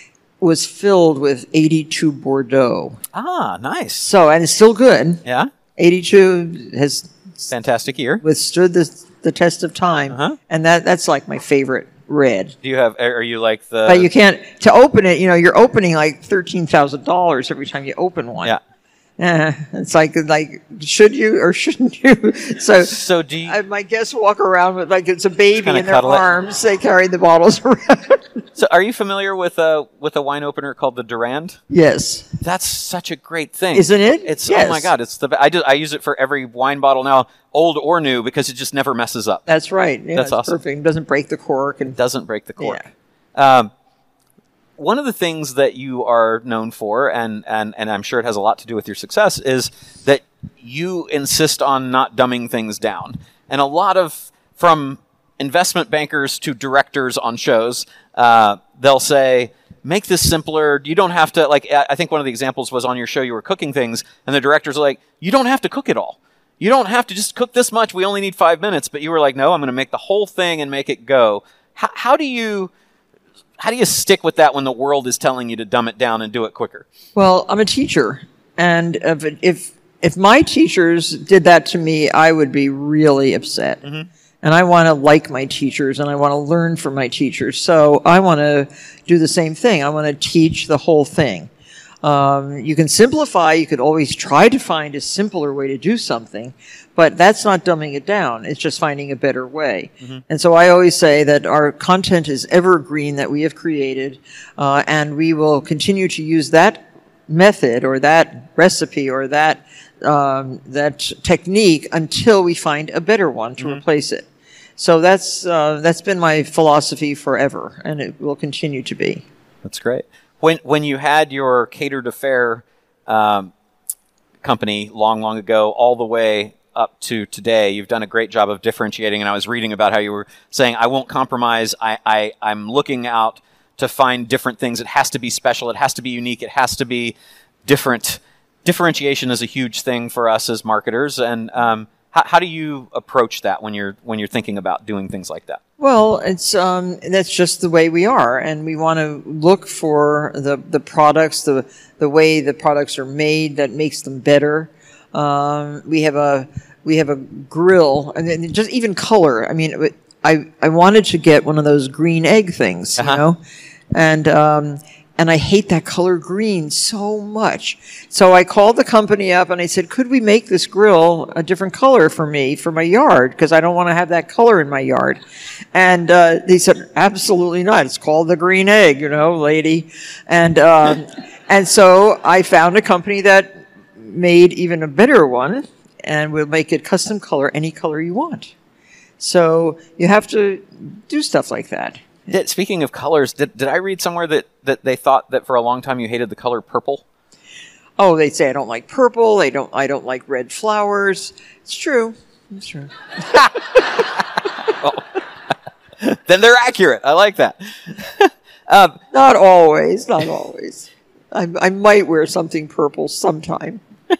was filled with eighty-two Bordeaux. ah, nice. So, and it's still good. Yeah. eighty-two has Fantastic year. withstood the the test of time, Uh-huh. and that that's like my favorite red. Do you have? Are you like the? But you can't to open it. You know, you're opening like thirteen thousand dollars every time you open one. Yeah. Eh, it's like like should you or shouldn't you? So. So do you? I, my guests walk around with like it's a baby kinda in their cuddle it. arms. They carry the bottles around. So are you familiar with a with a wine opener called the Durand? Yes. That's such a great thing, Isn't it? It's Yes. oh my god! It's the I do I use it for every wine bottle now, old or new, because it just never messes up. That's right. Yeah, That's it's awesome. perfect. It doesn't break the cork. And Doesn't break the cork. Um, one of the things that you are known for, and, and, and I'm sure it has a lot to do with your success, is that you insist on not dumbing things down. And a lot of, from investment bankers to directors on shows, uh, they'll say, make this simpler. You don't have to, like, I I think one of the examples was on your show, you were cooking things, and the directors are like, you don't have to cook it all. You don't have to just cook this much. We only need five minutes. But you were like, no, I'm going to make the whole thing and make it go. How, how do you... How do you stick with that when the world is telling you to dumb it down and do it quicker? well, I'm a teacher, and if if if my teachers did that to me, I would be really upset. Mm-hmm. And I want to like my teachers, and I want to learn from my teachers. So I want to do the same thing. I want to teach the whole thing. Um, you can simplify. You could always try to find a simpler way to do something, but that's not dumbing it down. It's just finding a better way. And so I always say that our content is evergreen that we have created, uh, and we will continue to use that method or that recipe or that um, that technique until we find a better one to replace it. So that's uh, that's been my philosophy forever, and it will continue to be. That's great. when when you had your catered affair um, company long, long ago, all the way up to today, you've done a great job of differentiating. And I was reading about how you were saying, I won't compromise. I, I, I'm looking out to find different things. It has to be special. It has to be unique. It has to be different. Differentiation is a huge thing for us as marketers. And um, how, how do you approach that when you're when you're thinking about doing things like that? Well, it's um, that's just the way we are, and we want to look for the the products, the the way the products are made that makes them better. Um, we have a we have a grill, and then just even color. I mean, I I wanted to get one of those green egg things, you Uh-huh. know, and um, and I hate that color green so much. So I called the company up and I said, could we make this grill a different color for me for my yard, because I don't want to have that color in my yard. And uh, they said, absolutely not. It's called the green egg, you know, lady. And um, and so I found a company that made even a better one, and we'll make it custom color, any color you want. So you have to do stuff like that. Did, speaking of colors, did, did I read somewhere that, that they thought that for a long time you hated the color purple? Oh, they say I don't like purple. They don't. I don't like red flowers. It's true. It's true. Then they're accurate. I like that. um, Not always. Not always. I, I might wear something purple sometime.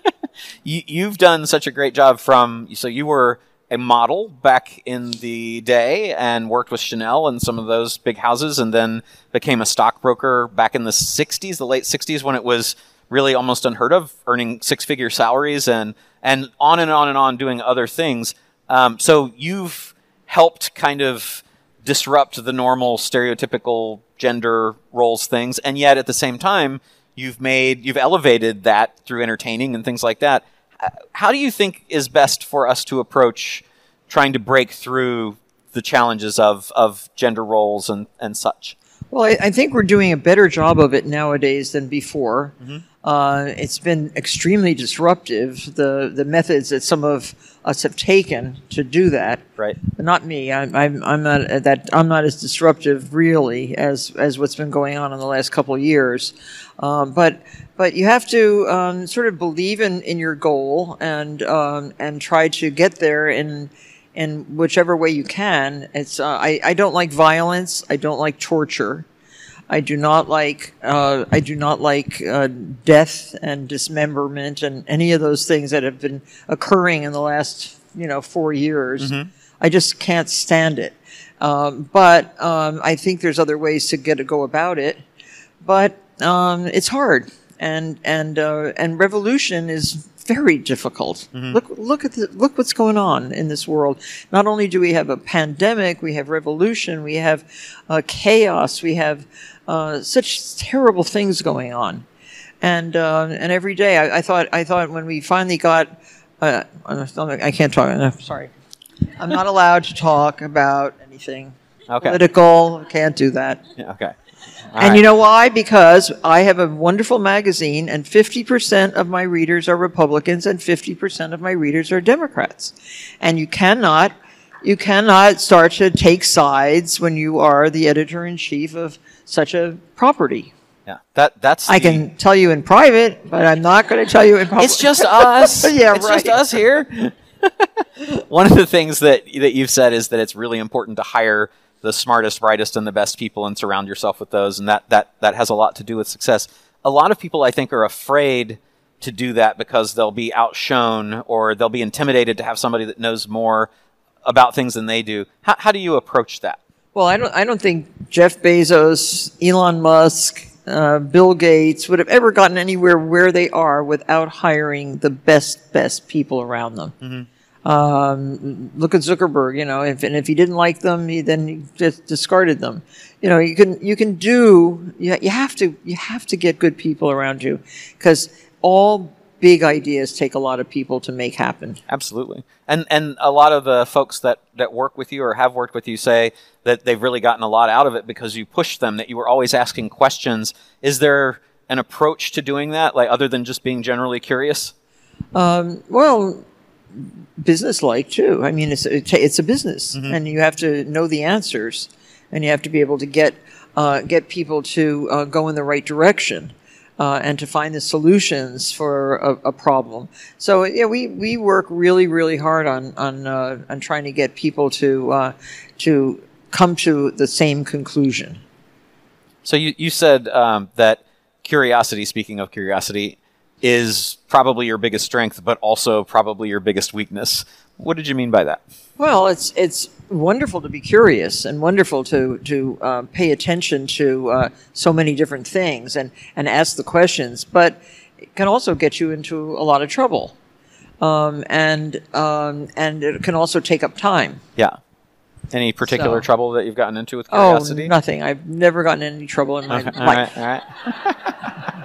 you, you've done such a great job from, so you were a model back in the day and worked with Chanel and some of those big houses, and then became a stockbroker back in the sixties, the late sixties, when it was really almost unheard of, earning six-figure salaries and, and on and on and on doing other things. Um, so you've helped kind of disrupt the normal stereotypical gender roles things, and yet at the same time, you've made, you've elevated that through entertaining and things like that. How do you think is best for us to approach trying to break through the challenges of, of gender roles and, and such? Well, I, I think we're doing a better job of it nowadays than before. Mm-hmm. Uh, it's been extremely disruptive, the, the methods that some of us have taken to do that. Right. But not me. I'm, I'm, I'm not uh, that. I'm not as disruptive, really, as as what's been going on in the last couple of years. Um, but but you have to um, sort of believe in, in your goal and um, and try to get there in in whichever way you can. It's uh, I I don't like violence. I don't like torture. I do not like uh, I do not like uh, death and dismemberment and any of those things that have been occurring in the last you know four years. Mm-hmm. I just can't stand it. Um, but um, I think there's other ways to get to go about it. But um, it's hard, and and uh, and revolution is very difficult. Mm-hmm. Look look at the, look what's going on in this world. Not only do we have a pandemic, we have revolution, we have uh, chaos, we have uh, such terrible things going on, and uh, and every day I, I thought I thought when we finally got uh, I can't talk enough. Sorry, I'm not allowed to talk about anything Okay. political. Can't do that. Yeah, okay. All And right. you know why? Because I have a wonderful magazine, and fifty percent of my readers are Republicans, and fifty percent of my readers are Democrats. And you cannot, you cannot start to take sides when you are the editor-in-chief of such a property. Yeah, that that's. I the- can tell you in private, but I'm not going to tell you in public. It's just us. Yeah, it's right. just us here. One of the things that that you've said is that it's really important to hire the smartest, brightest, and the best people and surround yourself with those, and that that that has a lot to do with success. A lot of people, I think, are afraid to do that because they'll be outshone or they'll be intimidated to have somebody that knows more about things than they do. How, how do you approach that? Well, I don't. I don't think Jeff Bezos, Elon Musk, uh, Bill Gates would have ever gotten anywhere where they are without hiring the best, best people around them. Mm-hmm. Um, look at Zuckerberg. You know, if and if he didn't like them, he then he just discarded them. You know, you can you can do. You, you have to you have to get good people around you, because all big ideas take a lot of people to make happen. Absolutely. And and a lot of the folks that, that work with you or have worked with you say that they've really gotten a lot out of it because you pushed them, that you were always asking questions. Is there an approach to doing that, like other than just being generally curious? Um, well, business-like too. I mean, it's it's a business, Mm-hmm. and you have to know the answers, and you have to be able to get uh, get people to uh, go in the right direction. Uh, and to find the solutions for a, a problem. So yeah, we, we work really really hard on on uh, on trying to get people to uh, to come to the same conclusion. So you you said um, that curiosity. Speaking of curiosity, is probably your biggest strength, but also probably your biggest weakness. What did you mean by that? Well, it's it's wonderful to be curious and wonderful to to uh, pay attention to uh, so many different things and, and ask the questions, but it can also get you into a lot of trouble, um, and um, and it can also take up time. Yeah. Any particular So- trouble that you've gotten into with curiosity? Oh, nothing. I've never gotten in any trouble in my Okay, all life. right, all right.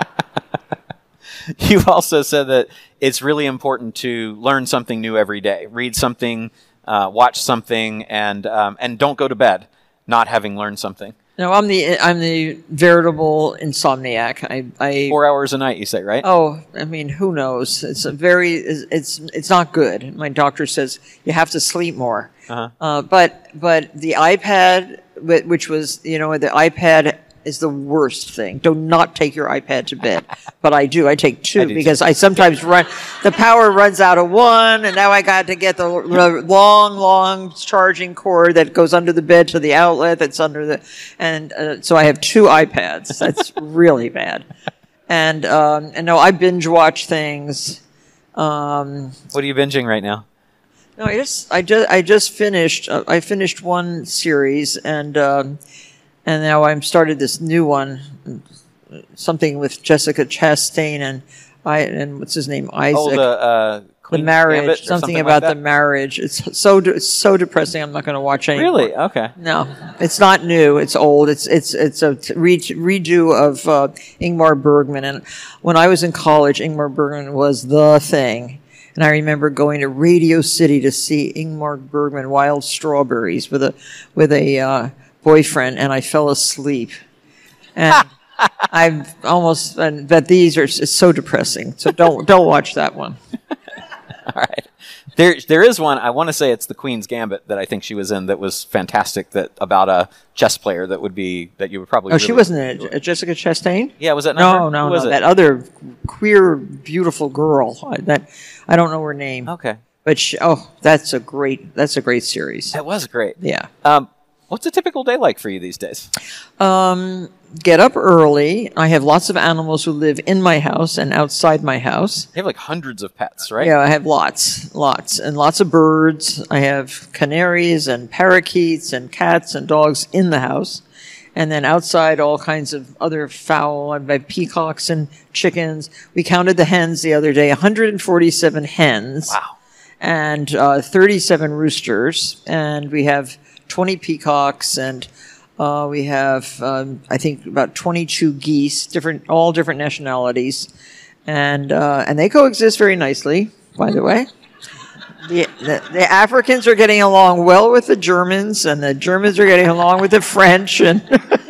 You also said that it's really important to learn something new every day. Read something, uh, watch something, and um, and don't go to bed not having learned something. No, I'm the I'm the veritable insomniac. I, I Four hours a night, you say, right? Oh, I mean, who knows? It's a very, it's it's not good. My doctor says you have to sleep more. Uh-huh. Uh, but but the iPad, whi- which was, you know, the iPad is the worst thing. Do not take your iPad to bed. But I do. I take two I do because I sometimes run, the power runs out of one, and now I got to get the l- long, long charging cord that goes under the bed to the outlet that's under the, and uh, so I have two iPads. That's really bad. And um, and no, I binge watch things. Um, What are you binging right now? no, I just I just I just finished. Uh, I finished one series, and um, and now I'm started this new one, something with Jessica Chastain and I and what's his name Isaac. Oh, the uh, the Queen's marriage, Gambit or something, like about that? the marriage. It's so de- it's so depressing. I'm not going to watch any. Really? Okay. No, it's not new. It's old. It's it's it's a t- re- redo of uh, Ingmar Bergman. And when I was in college, Ingmar Bergman was the thing. And I remember going to Radio City to see Ingmar Bergman, Wild Strawberries, with a with a uh, boyfriend, and I fell asleep. And I'm almost. And, but these are it's so depressing. So don't don't watch that one. All right. There, there is one. I want to say it's the Queen's Gambit that I think she was in. That was fantastic. That about a chess player that would be that you would probably. Oh, she really- wasn't in it. Jessica Chastain? Yeah, was that not No, her? no, Who was no. it? That other queer, beautiful girl. I- That I don't know her name. Okay, But she, oh, that's a great. That's a great series. that was great. Yeah. Um, what's a typical day like for you these days? Um, get up early. I have lots of animals who live in my house and outside my house. You have like hundreds of pets, right? Yeah, I have lots, lots, and lots of birds. I have canaries and parakeets and cats and dogs in the house. And then outside, all kinds of other fowl. I have peacocks and chickens. We counted the hens the other day, one hundred forty-seven hens. Wow. And uh, thirty-seven roosters. And we have twenty peacocks, and uh, we have, um, I think, about twenty-two geese, different, all different nationalities. And, uh, and they coexist very nicely, by the way. The, the, the Africans are getting along well with the Germans, and the Germans are getting along with the French. And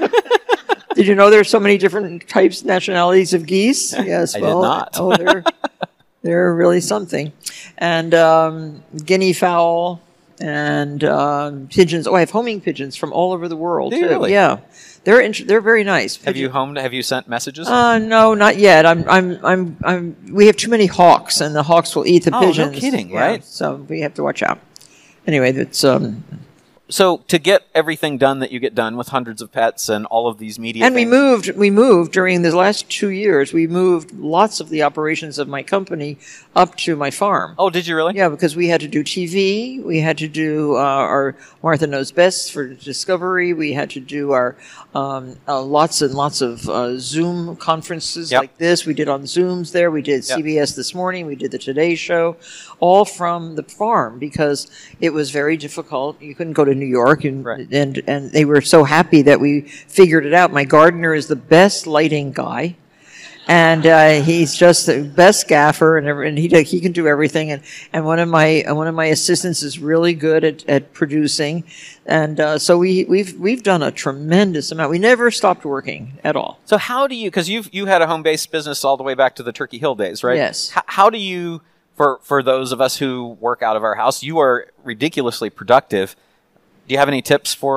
did you know there's so many different types, nationalities of geese? Yes, I did well, not. oh, they're they're really something. And um, guinea fowl and um, pigeons. Oh, I have homing pigeons from all over the world Do you too. really? Yeah, they're int- they're very nice. Have you homed? Have you sent messages? Uh, no, not yet. I'm, I'm, I'm, I'm. We have too many hawks, and the hawks will eat the Oh, no pigeons. kidding, Yeah, right? So we have to watch out. Anyway, that's um, so to get everything done that you get done with hundreds of pets and all of these media and we things- moved. We moved during the last two years. We moved lots of the operations of my company up to my farm. Oh, did you really? Yeah, because we had to do T V. We had to do uh, our Martha Knows Best for Discovery. We had to do our um, uh, lots and lots of uh, Zoom conferences Yep. like this. We did on Zooms there. We did Yep. C B S This Morning. We did the Today Show, all from the farm because it was very difficult. You couldn't go to New York, and Right. and and they were so happy that we figured it out. My gardener is the best lighting guy. And uh, he's just the best gaffer, and, every, and he do- he can do everything. And, and one of my uh, one of my assistants is really good at, at producing, and uh, so we we've we've done a tremendous amount. We never stopped working at all. So how do you? Because you've you had a home based business all the way back to the Turkey Hill days, right? Yes. H- how do you? For for those of us who work out of our house, you are ridiculously productive. Do you have any tips for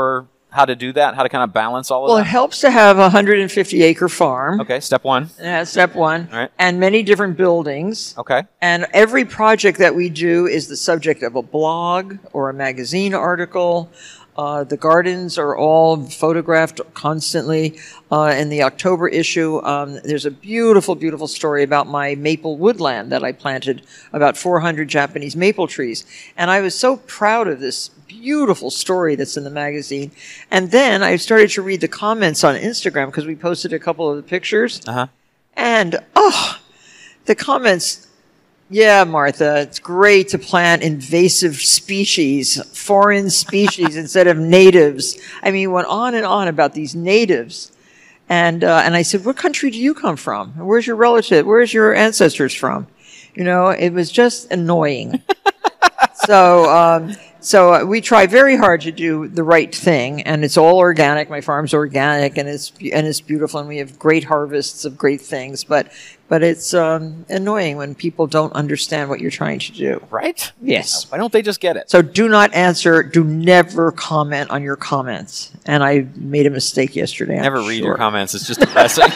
how to do that? How to kind of balance all of Well, it that? helps to have a one hundred fifty acre farm. Okay, step one. That's step one. All right. And many different buildings. Okay. And every project that we do is the subject of a blog or a magazine article. Uh, the gardens are all photographed constantly. Uh, in the October issue, um, there's a beautiful, beautiful story about my maple woodland that I planted, about four hundred Japanese maple trees. And I was so proud of this beautiful story that's in the magazine. And then I started to read the comments on Instagram because we posted a couple of the pictures. Uh-huh. And, oh, the comments... Yeah, Martha, it's great to plant invasive species, foreign species instead of natives. I mean, went on and on about these natives. And uh, and I said, what country do you come from? Where's your relative? Where's your ancestors from? You know, it was just annoying. so um, so we try very hard to do the right thing, and it's all organic. My farm's organic, and it's and it's beautiful, and we have great harvests of great things. But but it's um, annoying when people don't understand what you're trying to do. Right? Yes. Why don't they just get it? So do not answer. Do never comment on your comments. And I made a mistake yesterday. I'm Never read sure. your comments. It's just depressing.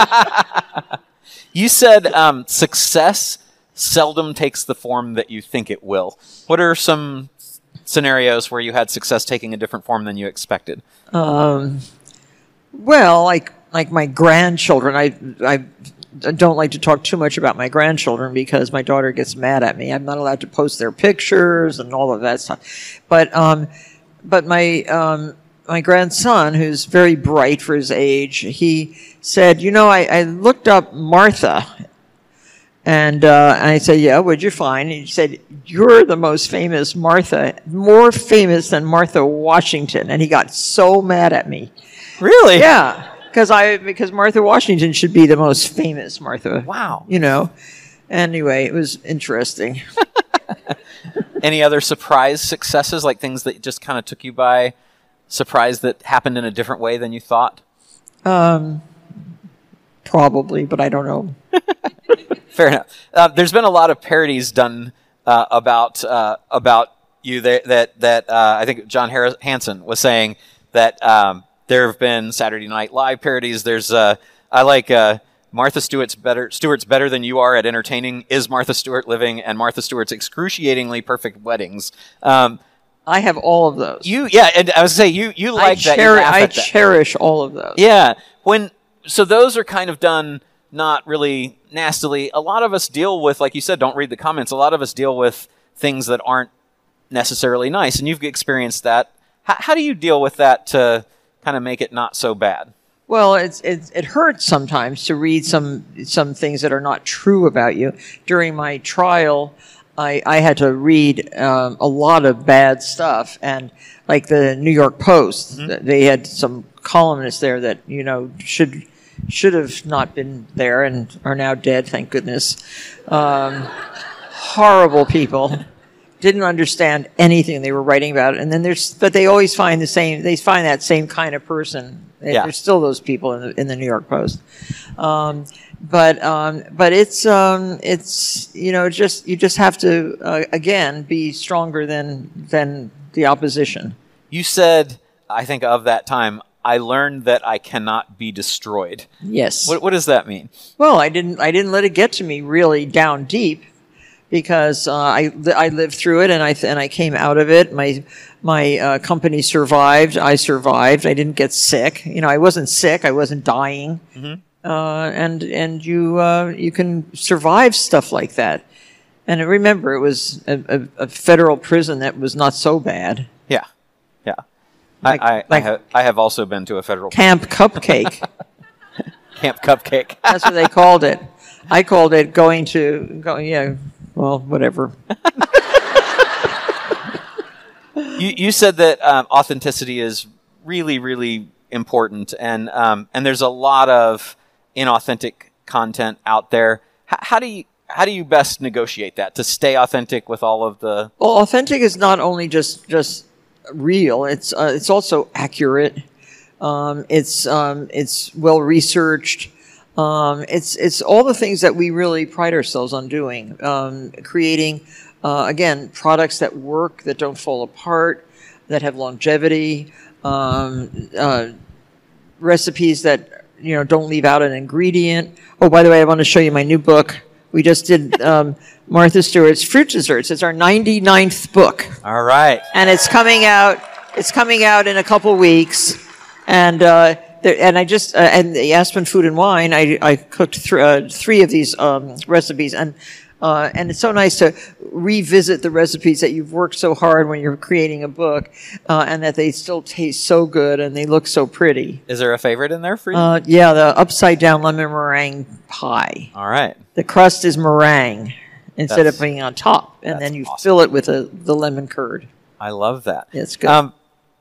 You said um, success seldom takes the form that you think it will. What are some scenarios where you had success taking a different form than you expected? Um, well, like like my grandchildren, I I don't like to talk too much about my grandchildren because my daughter gets mad at me. I'm not allowed to post their pictures and all of that stuff. But um, but my um, my grandson, who's very bright for his age, he said, you know, I, I looked up Martha. And, uh, and I said, yeah, what'd you find? And he said, you're the most famous Martha, more famous than Martha Washington. And he got so mad at me. Really? Yeah, because I because Martha Washington should be the most famous Martha. Wow. You know. Anyway, it was interesting. Any other surprise successes, like things that just kind of took you by surprise that happened in a different way than you thought? Um, probably, but I don't know. Fair enough. Uh, there's been a lot of parodies done uh, about uh, about you that that, that uh, I think John Harris, Hansen was saying that um, there have been Saturday Night Live parodies. There's uh, I like uh, Martha Stewart's better Stewart's better than you are at entertaining. Is Martha Stewart living? And Martha Stewart's excruciatingly perfect weddings. Um, I have all of those. you yeah, and I was gonna say you you like I that. You cheri- laugh I at that. cherish all of those. Yeah. When so those are kind of done not really nastily. A lot of us deal with, like you said, don't read the comments. A lot of us deal with things that aren't necessarily nice, and you've experienced that. How, how do you deal with that to kind of make it not so bad? Well, it's, it's it hurts sometimes to read some some things that are not true about you. During my trial, I, I had to read um, a lot of bad stuff, and like the New York Post, mm-hmm. they had some columnists there that you know should. should have not been there and are now dead, thank goodness. Um, horrible people. Didn't understand anything they were writing about. And then there's, but they always find the same, they find that same kind of person. Yeah. There's still those people in the, in the New York Post. Um, but, um, but it's, um, it's, you know, just, you just have to, uh, again, be stronger than, than the opposition. You said, I think of that time, I learned that I cannot be destroyed. Yes. What, what does that mean? Well, I didn't. I didn't let it get to me really down deep, because uh, I I lived through it and I and I came out of it. My my uh, company survived. I survived. I didn't get sick. You know, I wasn't sick. I wasn't dying. Mm-hmm. Uh, and and you uh, you can survive stuff like that. And remember, it was a, a, a federal prison that was not so bad. Yeah, yeah. Like, I, I, like I, have, I have also been to a federal Camp Cupcake. Camp Cupcake. That's what they called it. I called it going to go. Yeah, well, whatever. you you said that um, authenticity is really really important, and um, and there's a lot of inauthentic content out there. H- how do you how do you best negotiate that to stay authentic with all of the? Well, authentic is not only just just real. It's uh, it's also accurate. Um, it's um, it's well researched. Um, it's it's all the things that we really pride ourselves on doing. Um, creating uh, again products that work, that don't fall apart. that have longevity, um, uh, recipes that, you know, don't leave out an ingredient. Oh, by the way, I want to show you my new book. We just did um, Martha Stewart's Fruit Desserts. It's our ninety-ninth book. All right. And it's coming out, it's coming out in a couple weeks. And, uh, there, and I just, uh, and the Aspen Food and Wine, I, I cooked th- uh, three of these um, recipes. And Uh, and it's so nice to revisit the recipes that you've worked so hard when you're creating a book, uh, and that they still taste so good and they look so pretty. Is there a favorite in there for you? Uh, yeah, the upside down lemon meringue pie. All right. The crust is meringue instead That's- of being on top, and then that's you awesome. fill it with a, the lemon curd. I love that. It's good. Um,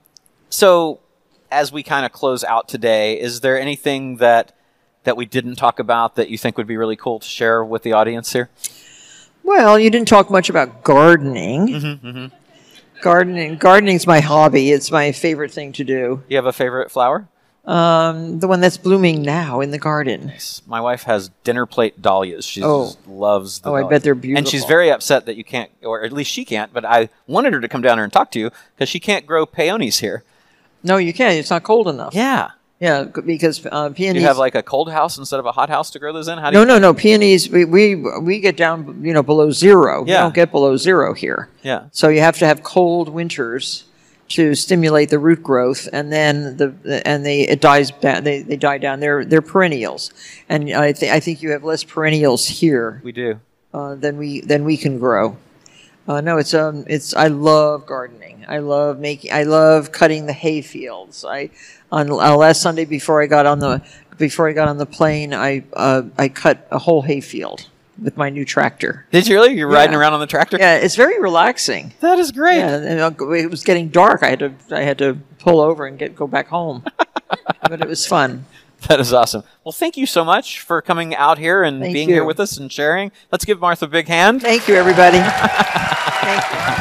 so, as we kind of close out today, is there anything that that we didn't talk about that you think would be really cool to share with the audience here? Well, you didn't talk much about gardening. Mm-hmm, mm-hmm. Gardening, gardening's my hobby. It's my favorite thing to do. Do you have a favorite flower? Um, the one that's blooming now in the garden. My wife has dinner plate dahlias. She Oh. just loves the Oh, I dahlias. bet they're And she's beautiful. very upset that you can't, or at least she can't, but I wanted her to come down here and talk to you because she can't grow peonies here. No, you can't. It's not cold enough. Yeah. Yeah, g- because uh, Do peonies. you have like a cold house instead of a hot house to grow those in? How do no, you? no, no. Peonies. We, we we get down, you know, below zero. We Yeah. don't get below zero here. Yeah. So you have to have cold winters to stimulate the root growth, and then the and they it dies down. They they die down. They're they're perennials, and I think I think you have less perennials here We do. uh, than we than we can grow. Uh, no, it's um, it's I love gardening. I love making. I love cutting the hay fields. I on uh, last Sunday before I got on the before I got on the plane, I uh, I cut a whole hay field with my new tractor. Did you really? You're riding Yeah. around on the tractor? Yeah, it's very relaxing. That is great. Yeah, and uh, it was getting dark. I had to I had to pull over and get go back home, but it was fun. That is awesome. Well, thank you so much for coming out here and Thank being you. here with us and sharing. Let's give Martha a big hand. Thank you, everybody. Thank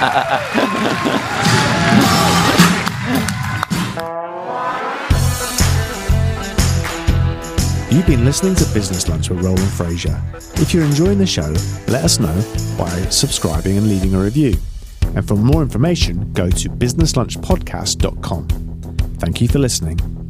you. You've been listening to Business Lunch with Roland Frazier. If you're enjoying the show, let us know by subscribing and leaving a review. And for more information, go to business lunch podcast dot com. Thank you for listening.